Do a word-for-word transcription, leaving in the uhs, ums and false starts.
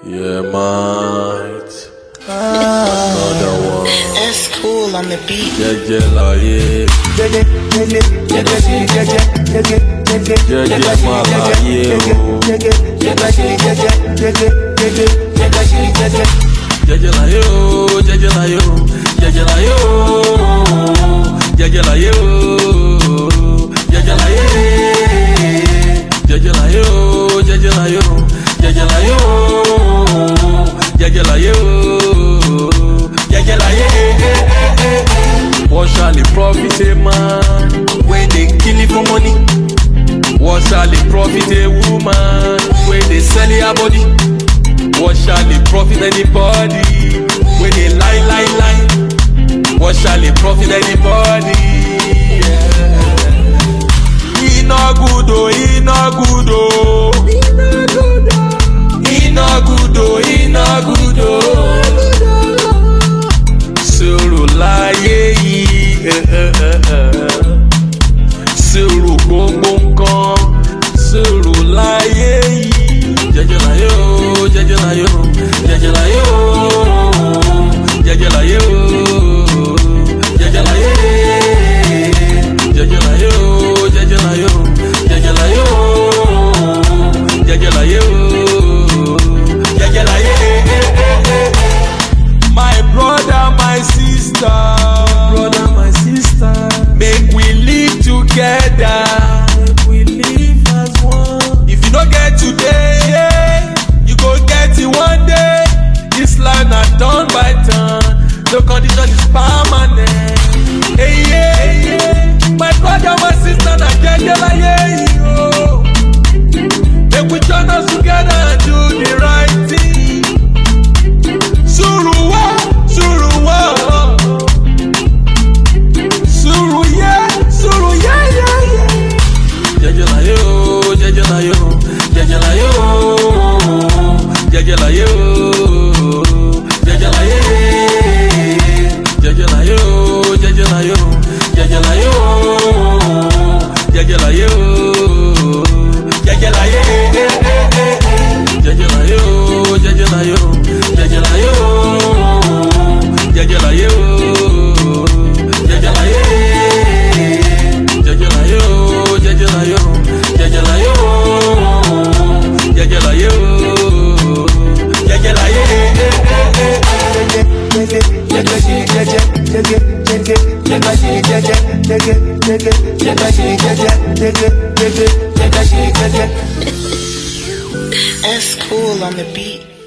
Yeah, mate. Another one. That's cool on the beat. Jeje láyé. Jeje máa láyé o. Jeje láyé o, jeje láyé o, jeje láyé o, jeje láyé o, jeje láyé, jeje láyé o, jeje láyé o, jeje láyé o, jeje láyé o, jeje láyé. What shall it profit a man when they kill it for money? What shall it profit a woman when they sell her body? What shall it profit anybody when they lie, lie, lie? What shall it profit anybody? Yeah. He no good oh, he no good oh, he no good oh, he no good oh. Suru láyé yìí, suru gbogbo nǹkan, suru láyé yìí. Jeje láyé o, jeje láyé o, jeje láyé o, jeje láyé o, jeje láyé, jeje láyé o, jeje láyé o, jeje láyé o, jeje láyé o, jeje láyé. My brother, my sister, brother, my sister, make we live together, make we live as one. If you don't get today, yeah, you go get it one day. This life not done by turn, the condition is permanent. Hey, yeah, hey, yeah. My brother, my sister, na jeje láyé yo. Make we join us together and do the right thing. Suru wa, suru wa, suru yeah, suru yeah, yeah, yeah. Jeje láyé o, jeje láyé o, jeje láyé o, jeje láyé o, jeje láyé, jeje láyé o, jeje láyé o, jeje láyé o, jeje láyé o, jeje láyé, jeje láyé o, jeje láyé o, jeje láyé o, jeje láyé o, jeje láyé, jeje láyé o, jeje láyé o, jeje láyé o, jeje láyé o, jeje láyé. That's cool on the beat.